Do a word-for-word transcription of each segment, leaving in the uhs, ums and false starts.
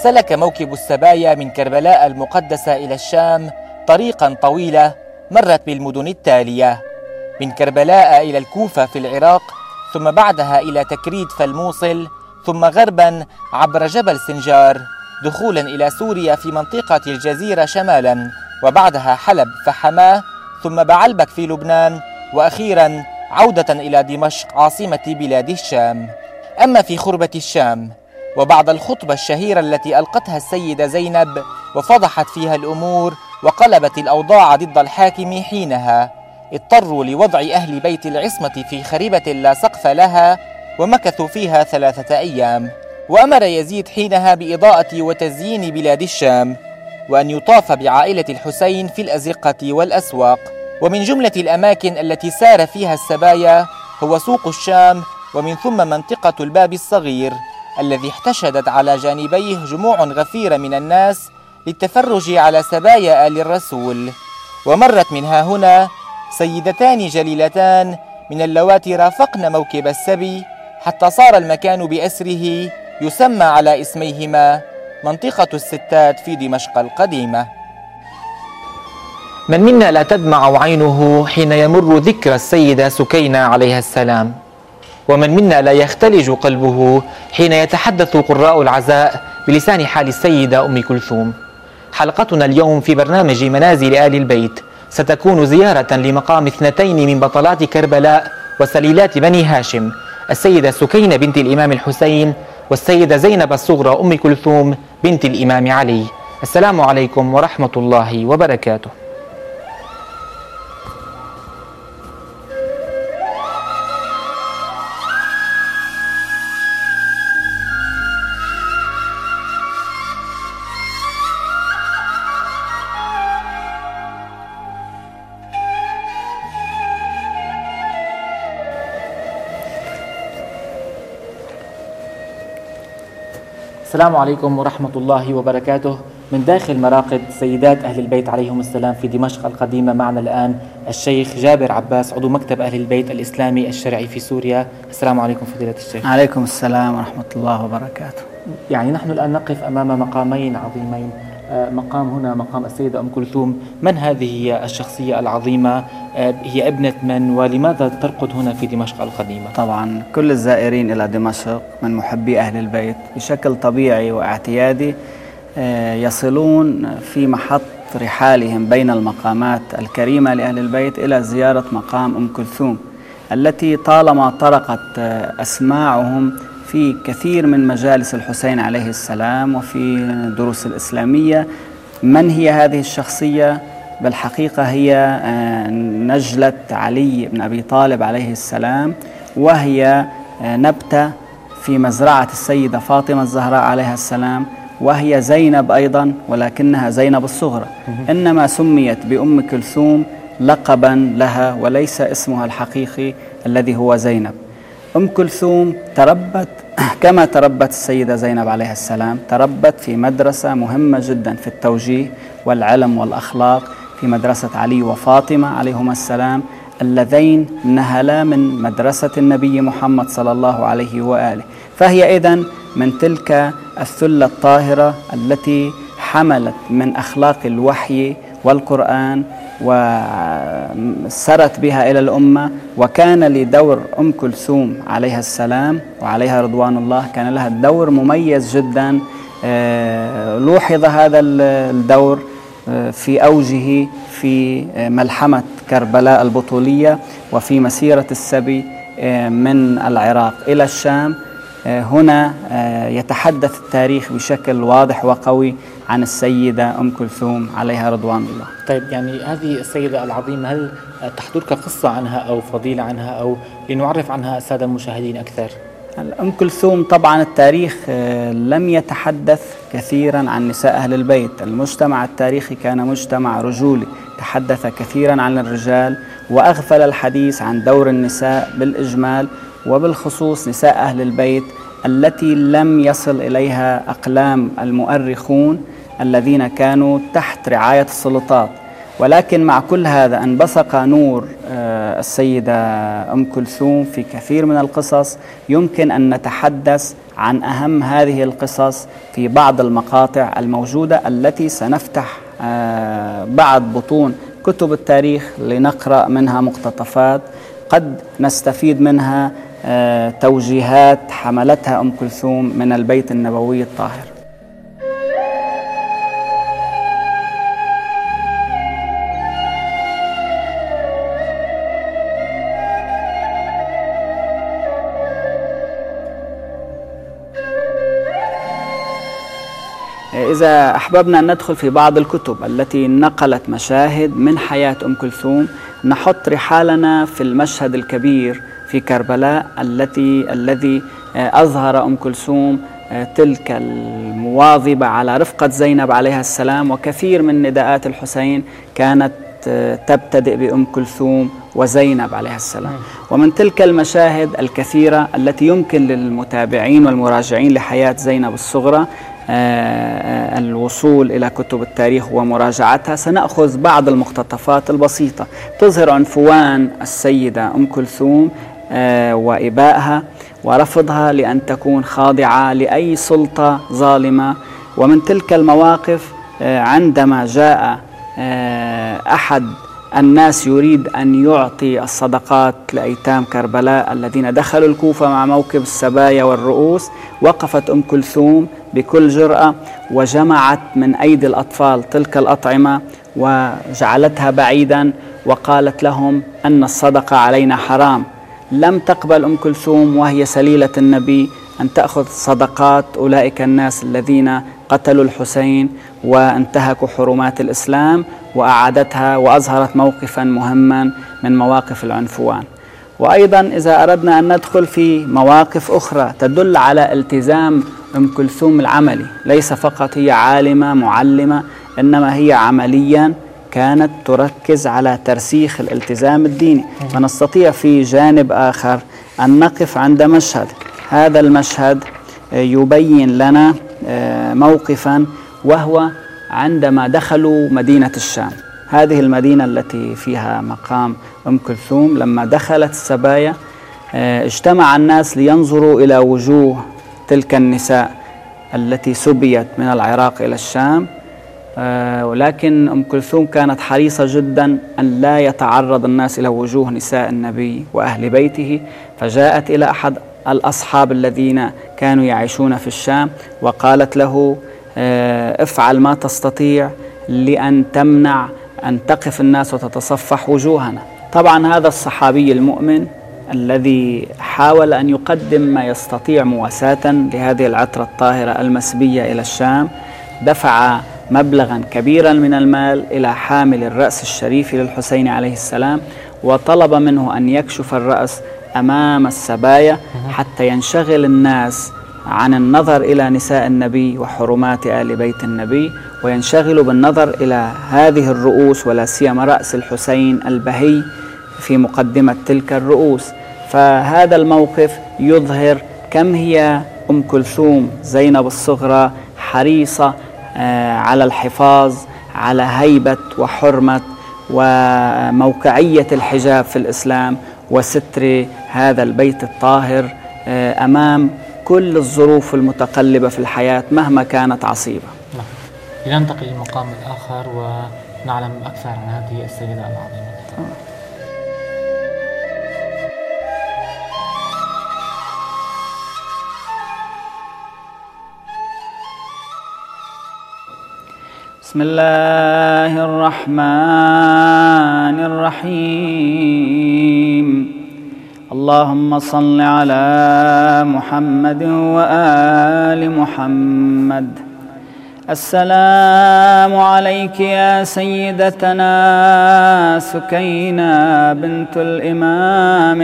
سلك موكب السبايا من كربلاء المقدسة إلى الشام طريقا طويلة مرت بالمدن التالية: من كربلاء إلى الكوفة في العراق، ثم بعدها إلى تكريت فالموصل، ثم غربا عبر جبل سنجار دخولا إلى سوريا في منطقة الجزيرة شمالا، وبعدها حلب فحماه، ثم بعلبك في لبنان، وأخيرا عودة إلى دمشق عاصمة بلاد الشام. أما في خربة الشام وبعد الخطبة الشهيرة التي ألقتها السيدة زينب وفضحت فيها الأمور وقلبت الأوضاع ضد الحاكم حينها، اضطروا لوضع أهل بيت العصمة في خريبة لا سقف لها، ومكثوا فيها ثلاثة أيام. وأمر يزيد حينها بإضاءة وتزيين بلاد الشام، وأن يطاف بعائلة الحسين في الأزقة والأسواق. ومن جملة الأماكن التي سار فيها السبايا هو سوق الشام، ومن ثم منطقة الباب الصغير الذي احتشدت على جانبيه جموع غفيرة من الناس للتفرج على سبايا آل الرسول. ومرت منها هنا سيدتان جليلتان من اللواتي رافقن موكب السبي، حتى صار المكان بأسره يسمى على اسميهما منطقة الستات في دمشق القديمة. من منا لا تدمع عينه حين يمر ذكر السيدة سكينة عليها السلام، ومن منا لا يختلج قلبه حين يتحدث قراء العزاء بلسان حال السيدة أم كلثوم. حلقتنا اليوم في برنامج منازل آل البيت ستكون زيارة لمقام اثنتين من بطلات كربلاء وسليلات بني هاشم، السيدة سكينة بنت الإمام الحسين والسيدة زينب الصغرى أم كلثوم بنت الإمام علي. السلام عليكم ورحمة الله وبركاته. السلام عليكم ورحمة الله وبركاته. من داخل مراقد سيدات أهل البيت عليهم السلام في دمشق القديمة معنا الآن الشيخ جابر عباس، عضو مكتب أهل البيت الإسلامي الشرعي في سوريا. السلام عليكم فضيلة الشيخ. عليكم السلام ورحمة الله وبركاته. يعني نحن الآن نقف أمام مقامين عظيمين، مقام هنا مقام السيدة أم كلثوم. من هذه الشخصية العظيمة؟ هي ابنة من؟ ولماذا ترقد هنا في دمشق القديمة؟ طبعا كل الزائرين إلى دمشق من محبي أهل البيت بشكل طبيعي واعتيادي يصلون في محط رحالهم بين المقامات الكريمة لأهل البيت إلى زيارة مقام أم كلثوم التي طالما طرقت أسماعهم في كثير من مجالس الحسين عليه السلام وفي دروس الإسلامية. من هي هذه الشخصية؟ بالحقيقة هي نجلة علي بن أبي طالب عليه السلام، وهي نبتة في مزرعة السيدة فاطمة الزهراء عليها السلام، وهي زينب أيضا ولكنها زينب الصغرى، إنما سميت بأم كلثوم لقبا لها وليس اسمها الحقيقي الذي هو زينب. أم كلثوم تربت كما تربت السيدة زينب عليها السلام، تربت في مدرسة مهمة جدا في التوجيه والعلم والأخلاق، في مدرسة علي وفاطمة عليهما السلام اللذين نهلا من مدرسة النبي محمد صلى الله عليه وآله. فهي إذن من تلك الثلة الطاهرة التي حملت من أخلاق الوحي والقرآن وسرت بها إلى الأمة. وكان لدور أم كلثوم عليها السلام وعليها رضوان الله كان لها دور مميز جدا. لوحظ هذا الدور في أوجه في ملحمة كربلاء البطولية وفي مسيرة السبي من العراق إلى الشام. هنا يتحدث التاريخ بشكل واضح وقوي عن السيدة أم كلثوم عليها رضوان الله. طيب، يعني هذه السيدة العظيمة هل تحضرك قصة عنها أو فضيلة عنها، أو لنعرف عنها السادة المشاهدين أكثر؟ أم كلثوم طبعا التاريخ لم يتحدث كثيرا عن نساء أهل البيت. المجتمع التاريخي كان مجتمع رجولي، تحدث كثيرا عن الرجال وأغفل الحديث عن دور النساء بالإجمال، وبالخصوص نساء أهل البيت التي لم يصل إليها أقلام المؤرخون الذين كانوا تحت رعاية السلطات. ولكن مع كل هذا انبثق نور السيدة أم كلثوم في كثير من القصص. يمكن أن نتحدث عن أهم هذه القصص في بعض المقاطع الموجودة التي سنفتح بعض بطون كتب التاريخ لنقرأ منها مقتطفات قد نستفيد منها توجيهات حملتها أم كلثوم من البيت النبوي الطاهر. إذا أحببنا أن ندخل في بعض الكتب التي نقلت مشاهد من حياة أم كلثوم، نحط رحالنا في المشهد الكبير في كربلاء التي الذي أظهر أم كلثوم تلك المواظبة على رفقة زينب عليها السلام، وكثير من نداءات الحسين كانت تبتدئ بأم كلثوم وزينب عليها السلام. ومن تلك المشاهد الكثيرة التي يمكن للمتابعين والمراجعين لحياة زينب الصغرى الوصول إلى كتب التاريخ ومراجعتها، سنأخذ بعض المقتطفات البسيطة تظهر عنفوان السيدة أم كلثوم وإبائها ورفضها لأن تكون خاضعة لأي سلطة ظالمة. ومن تلك المواقف عندما جاء أحد الناس يريد أن يعطي الصدقات لأيتام كربلاء الذين دخلوا الكوفة مع موكب السبايا والرؤوس، وقفت أم كلثوم بكل جرأة وجمعت من أيدي الأطفال تلك الأطعمة وجعلتها بعيدا وقالت لهم أن الصدقة علينا حرام. لم تقبل أم كلثوم وهي سليلة النبي أن تأخذ صدقات أولئك الناس الذين قتلوا الحسين وانتهكوا حرمات الإسلام، وأعادتها وأظهرت موقفا مهما من مواقف العنفوان. وأيضا إذا أردنا أن ندخل في مواقف أخرى تدل على التزام أم كلثوم العملي، ليس فقط هي عالمة معلمة، إنما هي عمليا كانت تركز على ترسيخ الالتزام الديني. ونستطيع في جانب آخر أن نقف عند مشهد، هذا المشهد يبين لنا موقفا، وهو عندما دخلوا مدينة الشام، هذه المدينة التي فيها مقام أم كلثوم. لما دخلت السبايا اجتمع الناس لينظروا إلى وجوه تلك النساء التي سبيت من العراق إلى الشام، ولكن أم كلثوم كانت حريصة جدا أن لا يتعرض الناس إلى وجوه نساء النبي وأهل بيته، فجاءت إلى أحد الأصحاب الذين كانوا يعيشون في الشام وقالت له افعل ما تستطيع لأن تمنع أن تقف الناس وتتصفح وجوهنا. طبعا هذا الصحابي المؤمن الذي حاول أن يقدم ما يستطيع مواساة لهذه العطرة الطاهرة المسبية إلى الشام، دفع مبلغا كبيرا من المال إلى حامل الرأس الشريف للحسين عليه السلام، وطلب منه أن يكشف الرأس أمام السبايا حتى ينشغل الناس عن النظر إلى نساء النبي وحرمات آل بيت النبي، وينشغلوا بالنظر إلى هذه الرؤوس، ولا سيما رأس الحسين البهي في مقدمة تلك الرؤوس. فهذا الموقف يظهر كم هي أم كلثوم زينب الصغرى حريصة على الحفاظ على هيبة وحرمة وموقعية الحجاب في الإسلام وستر هذا البيت الطاهر أمام كل الظروف المتقلبة في الحياة مهما كانت عصيبة. لننتقل للمقام الآخر ونعلم أكثر عن هذه السيدة العظيمة. بسم الله الرحمن الرحيم. اللهم صل على محمد وآل محمد. السلام عليك يا سيدتنا سكينة بنت الإمام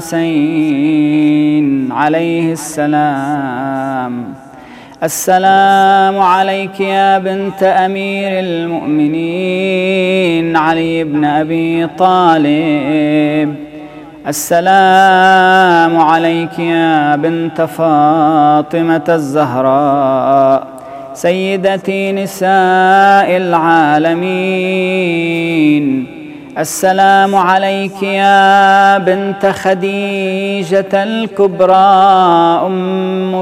الحسين عليه السلام. السلام عليك يا بنت أمير المؤمنين علي بن أبي طالب. السلام عليك يا بنت فاطمة الزهراء سيدتي نساء العالمين، السلام عليك يا بنت خديجة الكبرى أم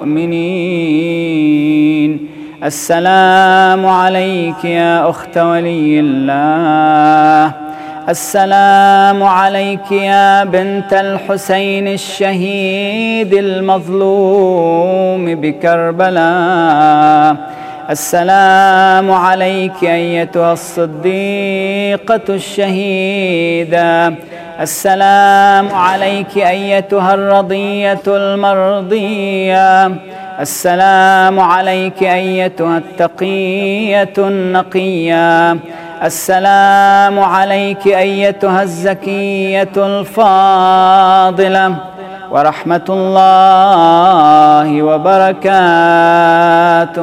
المؤمنين، السلام عليك يا أخت ولي الله، السلام عليك يا بنت الحسين الشهيد المظلوم بكربلاء، السلام عليك أيتها الصديقة الشهيدة، السلام عليك أيتها الرضية المرضية، السلام عليك أيتها التقية النقية، السلام عليك أيتها الزكية الفاضلة، ورحمة الله وبركاته.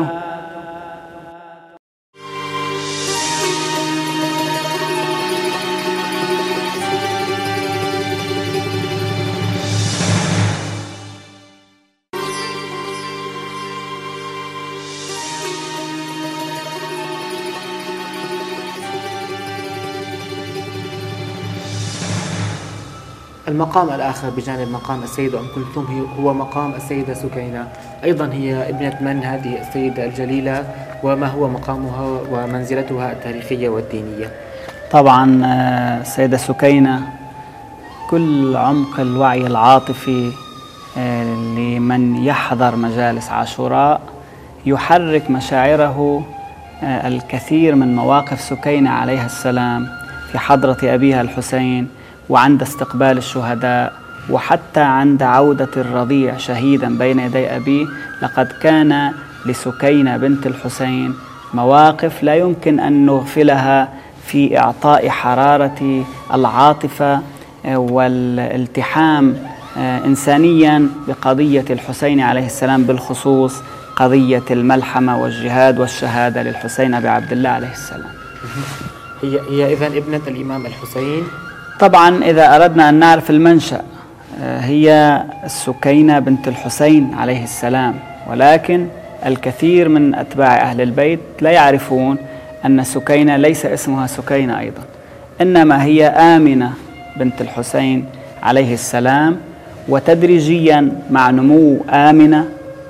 المقام الآخر بجانب مقام السيدة أم كلثوم هو مقام السيدة سكينة، أيضا هي ابنة من هذه السيدة الجليلة، وما هو مقامها ومنزلتها التاريخية والدينية؟ طبعا السيدة سكينة كل عمق الوعي العاطفي لمن يحضر مجالس عاشوراء يحرك مشاعره الكثير من مواقف سكينة عليها السلام في حضرة أبيها الحسين، وعند استقبال الشهداء، وحتى عند عودة الرضيع شهيدا بين يدي أبيه. لقد كان لسكينة بنت الحسين مواقف لا يمكن أن نغفلها في إعطاء حرارة العاطفة والالتحام إنسانيا بقضية الحسين عليه السلام، بالخصوص قضية الملحمة والجهاد والشهادة للحسين أبي عبد الله عليه السلام. هي هي إذن ابنة الإمام الحسين. طبعا إذا أردنا أن نعرف المنشأ، هي السكينة بنت الحسين عليه السلام، ولكن الكثير من أتباع أهل البيت لا يعرفون أن سكينة ليس اسمها سكينة أيضا، إنما هي آمنة بنت الحسين عليه السلام. وتدريجيا مع نمو آمنة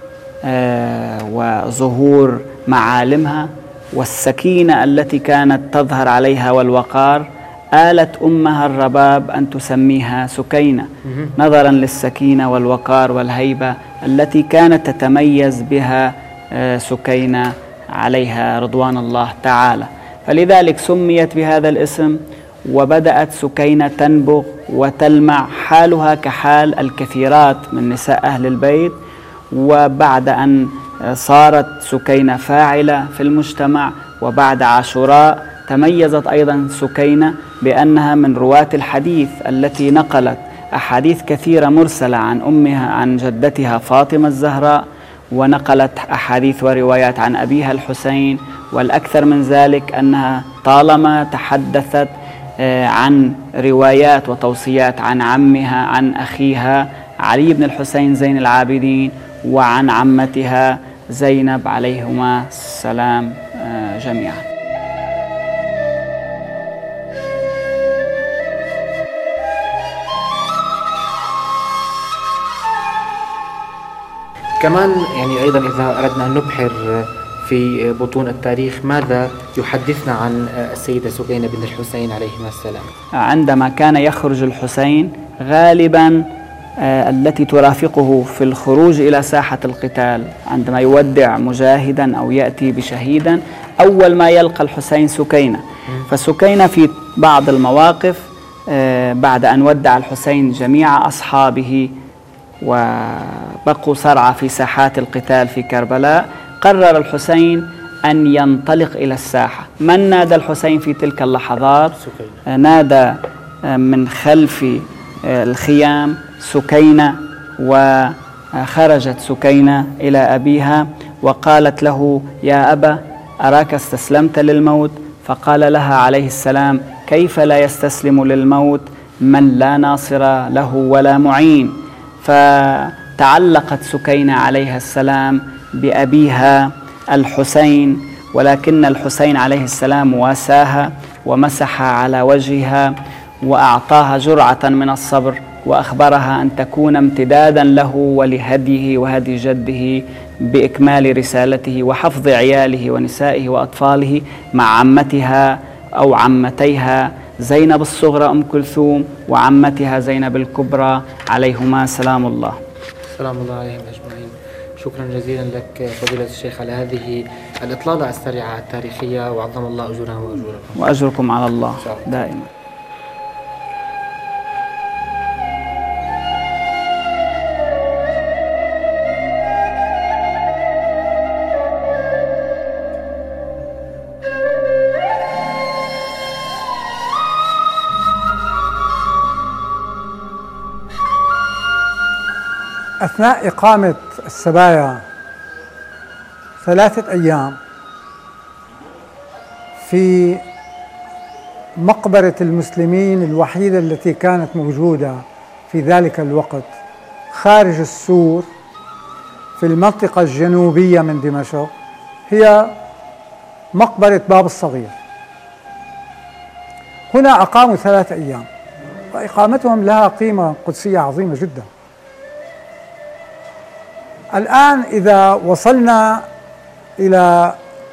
آه وظهور معالمها والسكينة التي كانت تظهر عليها والوقار، آلت أمها الرباب أن تسميها سكينة، نظرا للسكينة والوقار والهيبة التي كانت تتميز بها سكينة عليها رضوان الله تعالى، فلذلك سميت بهذا الاسم. وبدأت سكينة تنبغ وتلمع، حالها كحال الكثيرات من نساء أهل البيت. وبعد أن صارت سكينة فاعلة في المجتمع وبعد عاشوراء، تميزت أيضا سكينة بأنها من رواة الحديث التي نقلت أحاديث كثيرة مرسلة عن أمها عن جدتها فاطمة الزهراء، ونقلت أحاديث وروايات عن أبيها الحسين. والأكثر من ذلك أنها طالما تحدثت عن روايات وتوصيات عن عمها عن أخيها علي بن الحسين زين العابدين، وعن عمتها زينب عليهما السلام جميعا. كمان يعني أيضا إذا أردنا أن نبحر في بطون التاريخ، ماذا يحدثنا عن السيدة سكينة بنت الحسين عليهما السلام؟ عندما كان يخرج الحسين غالبا آه التي ترافقه في الخروج إلى ساحة القتال، عندما يودع مجاهدا أو يأتي بشهيدا، أول ما يلقى الحسين سكينة. فسكينة في بعض المواقف آه بعد أن ودع الحسين جميع أصحابه وبقوا صرعى في ساحات القتال في كربلاء، قرر الحسين أن ينطلق إلى الساحة. من نادى الحسين في تلك اللحظات؟ سكينة. نادى من خلف الخيام سكينة، وخرجت سكينة إلى أبيها وقالت له: يا أبا، أراك استسلمت للموت. فقال لها عليه السلام: كيف لا يستسلم للموت من لا ناصر له ولا معين؟ فتعلقت سكينة عليها السلام بأبيها الحسين، ولكن الحسين عليه السلام واساها ومسح على وجهها وأعطاها جرعة من الصبر، وأخبرها أن تكون امتدادا له ولهديه وهدي جده بإكمال رسالته وحفظ عياله ونسائه وأطفاله مع عمتها أو عمتيها زينب الصغرى أم كلثوم وعمتها زينب الكبرى عليهما سلام الله. سلام الله عليهم أجمعين. شكرا جزيلا لك فضيلة الشيخ على هذه الإطلالة السريعة التاريخية، وعظم الله أجورنا وأجوركم. وأجركم على الله دائما. أثناء إقامة السبايا ثلاثة أيام في مقبرة المسلمين الوحيدة التي كانت موجودة في ذلك الوقت خارج السور في المنطقة الجنوبية من دمشق هي مقبرة باب الصغير. هنا أقاموا ثلاثة أيام، وإقامتهم لها قيمة قدسية عظيمة جدا. الآن إذا وصلنا إلى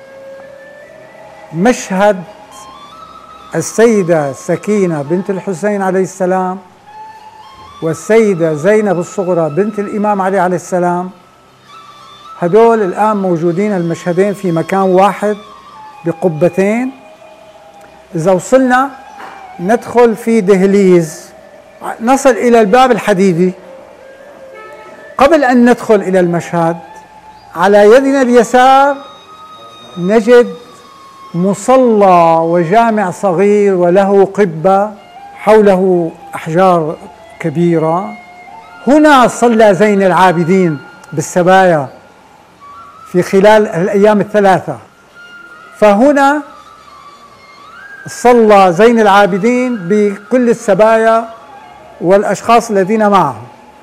مشهد السيدة سكينة بنت الحسين عليه السلام والسيدة زينب الصغرى بنت الإمام علي عليه السلام، هدول الآن موجودين المشهدين في مكان واحد بقبتين. إذا وصلنا ندخل في دهليز نصل إلى الباب الحديدي. قبل أن ندخل إلى المشهد على يدنا اليسار نجد مصلى وجامع صغير وله قبة حوله أحجار كبيرة. هنا صلى زين العابدين بالسبايا في خلال الأيام الثلاثة، فهنا صلى زين العابدين بكل السبايا والأشخاص الذين معه.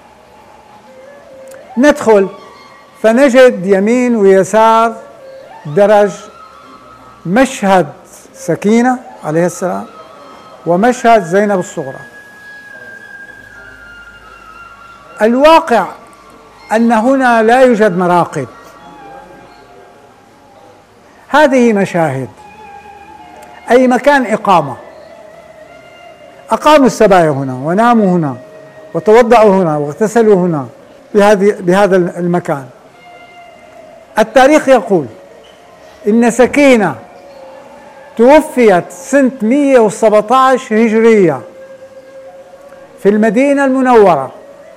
ندخل فنجد يمين ويسار درج مشهد سكينة عليه السلام ومشهد زينب الصغرى. الواقع أن هنا لا يوجد مراقد، هذه مشاهد أي مكان إقامة. أقاموا السبايا هنا وناموا هنا وتوضأوا هنا واغتسلوا هنا بهذه بهذا المكان. التاريخ يقول إن سكينة توفيت سنة مئة وسبعة عشر هجرية في المدينة المنورة،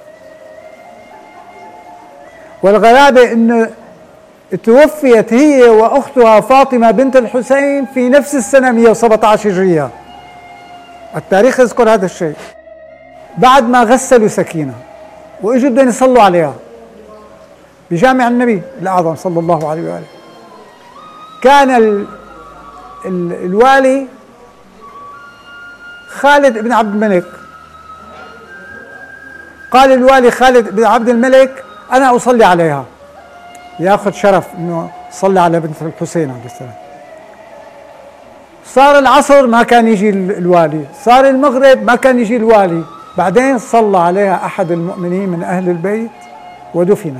والغرابة أن توفيت هي وأختها فاطمة بنت الحسين في نفس السنة مئة وسبعة عشر هجرية. التاريخ يذكر هذا الشيء. بعد ما غسلوا سكينة وإجوا بدهم يصلوا عليها بجامع النبي الأعظم صلى الله عليه وآله، كان ال ال الوالي خالد بن عبد الملك. قال الوالي خالد بن عبد الملك أنا أصلي عليها، ياخذ شرف أنه صلى على بنت الحسين عليه السلام. صار العصر ما كان يجي الوالي، صار المغرب ما كان يجي الوالي، بعدين صلى عليها أحد المؤمنين من أهل البيت ودفنت.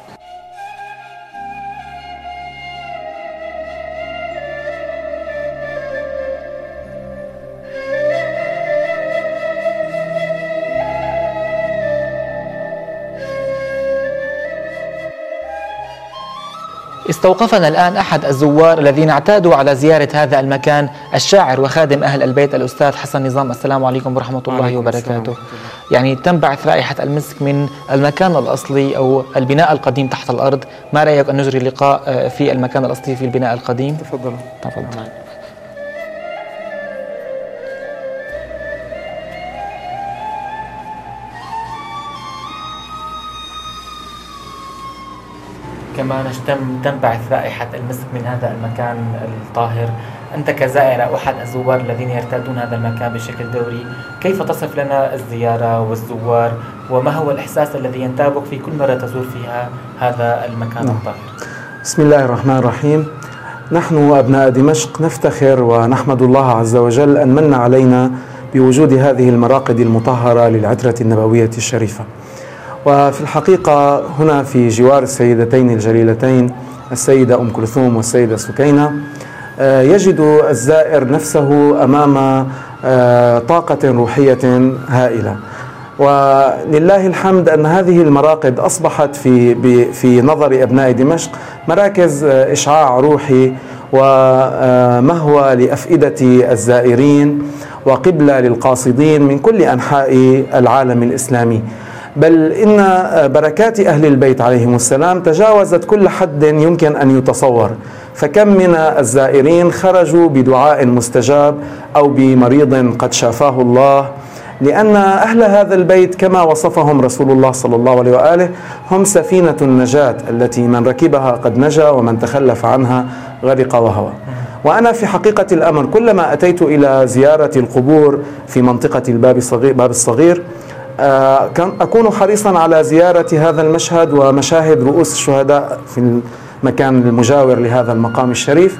استوقفنا الآن أحد الزوار الذين اعتادوا على زيارة هذا المكان، الشاعر وخادم أهل البيت الأستاذ حسن نظام. السلام عليكم ورحمة الله وبركاته. يعني تنبعث رائحة المسك من المكان الأصلي أو البناء القديم تحت الأرض. ما رأيك أن نجري لقاء في المكان الأصلي في البناء القديم؟ تفضل. تفضل. كما تنبعث رائحة المسك من هذا المكان الطاهر. أنت كزائر أو أحد الزوار الذين يرتادون هذا المكان بشكل دوري، كيف تصف لنا الزيارة والزوار، وما هو الإحساس الذي ينتابك في كل مرة تزور فيها هذا المكان نعم. الطاهر؟ بسم الله الرحمن الرحيم. نحن أبناء دمشق نفتخر ونحمد الله عز وجل أن من علينا بوجود هذه المراقد المطهرة للعترة النبوية الشريفة. وفي الحقيقة هنا في جوار السيدتين الجليلتين السيدة أم كلثوم والسيدة سكينة يجد الزائر نفسه أمام طاقة روحية هائلة. ولله الحمد أن هذه المراقد أصبحت في في نظر أبناء دمشق مراكز إشعاع روحي ومهوى لأفئدة الزائرين وقبلة للقاصدين من كل أنحاء العالم الإسلامي. بل إن بركات أهل البيت عليهم السلام تجاوزت كل حد يمكن أن يتصور، فكم من الزائرين خرجوا بدعاء مستجاب أو بمريض قد شافاه الله، لأن أهل هذا البيت كما وصفهم رسول الله صلى الله عليه وآله هم سفينة النجاة التي من ركبها قد نجا ومن تخلف عنها غرق وهوى. وأنا في حقيقة الأمر كلما أتيت إلى زيارة القبور في منطقة الباب الصغير, باب الصغير أكون حريصا على زيارة هذا المشهد ومشاهد رؤوس الشهداء في المكان المجاور لهذا المقام الشريف،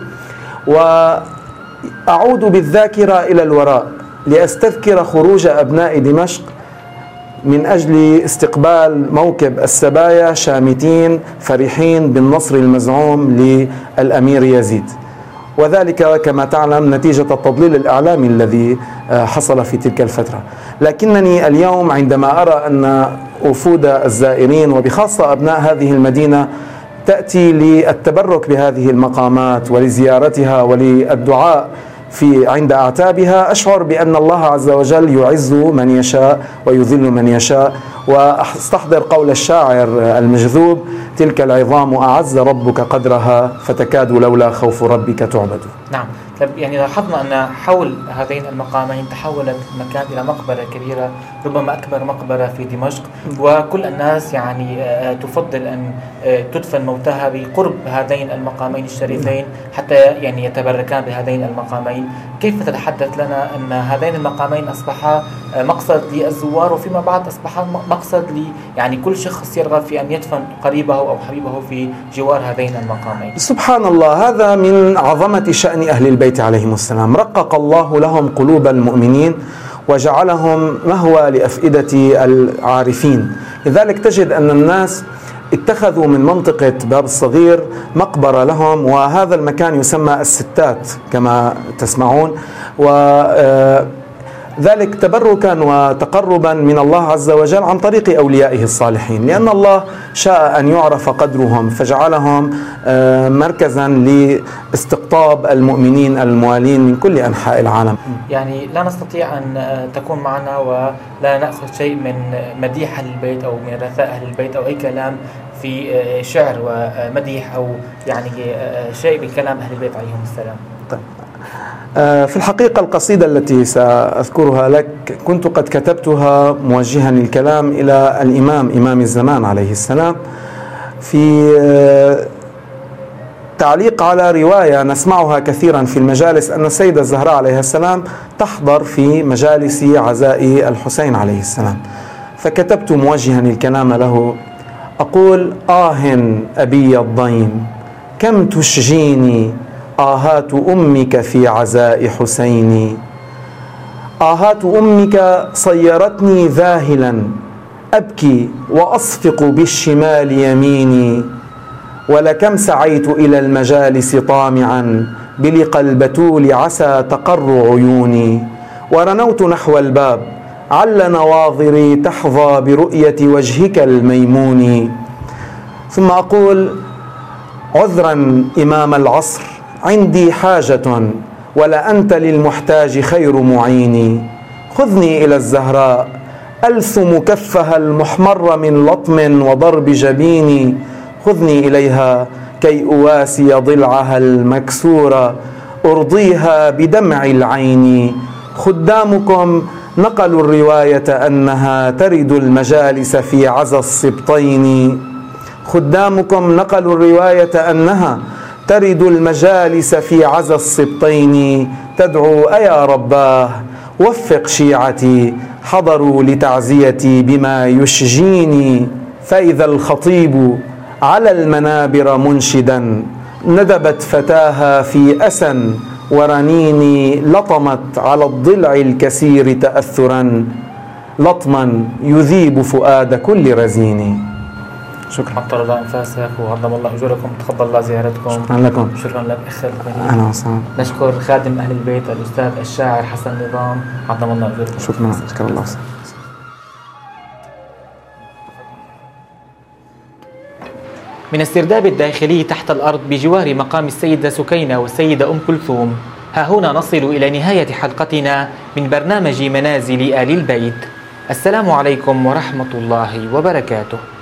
وأعود بالذاكرة إلى الوراء لأستذكر خروج أبناء دمشق من أجل استقبال موكب السبايا شامتين فرحين بالنصر المزعوم للأمير يزيد، وذلك كما تعلم نتيجة التضليل الإعلامي الذي حصل في تلك الفترة. لكنني اليوم عندما أرى أن وفود الزائرين وبخاصة أبناء هذه المدينة تأتي للتبرك بهذه المقامات ولزيارتها وللدعاء في عند أعتابها، أشعر بأن الله عز وجل يعز من يشاء ويذل من يشاء. وأستحضر قول الشاعر المجذوب: تلك العظام أعز ربك قدرها فتكاد لولا خوف ربك تعبد. نعم، يعني لاحظنا أن حول هذين المقامين تحول المكان إلى مقبرة كبيرة، ربما أكبر مقبرة في دمشق، وكل الناس يعني تفضل أن تدفن موتها بقرب هذين المقامين الشريفين حتى يعني يتبركان بهذين المقامين. كيف تتحدث لنا أن هذين المقامين أصبحا مقصد للزوار وفيما بعد أصبحا مقصد ل يعني كل شخص يرغب في أن يدفن قريبه أو حبيبه في جوار هذين المقامين؟ سبحان الله، هذا من عظمة شأن أهل البيت عليهم السلام. رقق الله لهم قلوب المؤمنين وجعلهم مهوى لأفئدة العارفين، لذلك تجد أن الناس اتخذوا من منطقة باب الصغير مقبرة لهم، وهذا المكان يسمى الستات كما تسمعون، وذلك تبركا وتقربا من الله عز وجل عن طريق أوليائه الصالحين، لأن الله شاء أن يعرف قدرهم فجعلهم مركزا لاستقطاب المؤمنين الموالين من كل أنحاء العالم. يعني لا نستطيع أن تكون معنا ولا نأخذ شيء من مديح أهل البيت أو من رثاء أهل البيت أو أي كلام في شعر ومديح أو يعني شيء بكلام أهل البيت عليهم السلام. طيب. في الحقيقة القصيدة التي سأذكرها لك كنت قد كتبتها موجها الكلام إلى الإمام إمام الزمان عليه السلام، في تعليق على رواية نسمعها كثيرا في المجالس أن السيدة الزهراء عليه السلام تحضر في مجالس عزاء الحسين عليه السلام، فكتبت موجها الكلام له: أقول آه أبي الضيم كم تشجيني آهات أمك في عزاء حسيني، آهات أمك صيرتني ذاهلا أبكي وأصفق بالشمال يميني، ولكم سعيت إلى المجالس طامعا بلقى البتول عسى تقر عيوني، ورنوت نحو الباب عل نواظري تحظى برؤية وجهك الميمون. ثم أقول: عذرا إمام العصر عندي حاجة ولا أنت للمحتاج خير معيني، خذني إلى الزهراء ألثم كفها المحمر من لطم وضرب جبيني، خذني إليها كي أواسي ضلعها المكسور أرضيها بدمع العين. خدامكم نقلوا الرواية أنها ترد المجالس في عزا السبطين، خدامكم نقلوا الرواية أنها ترد المجالس في عزا السبطين، تدعو أيا رباه وفق شيعتي حضروا لتعزيتي بما يشجيني، فإذا الخطيب على المنابر منشدا، ندبت فتاها في أسى ورنيني، لطمت على الضلع الكسير تأثرا، لطما يذيب فؤاد كل رزين. شكرا. عطر الله أنفاسك وعظم الله أجوركم، تقبل الله زيارتكم. شكرا لكم. شكرا لك أخي الكريم. أهلا وسهلا. نشكر خادم أهل البيت الأستاذ الشاعر حسن نظام، عظم الله أجوركم. شكرا. شكرا الله وسهلا. من السرداب الداخلي تحت الأرض بجوار مقام السيدة سكينة والسيدة أم كلثوم، ها هنا نصل إلى نهاية حلقتنا من برنامج منازل آل البيت. السلام عليكم ورحمة الله وبركاته.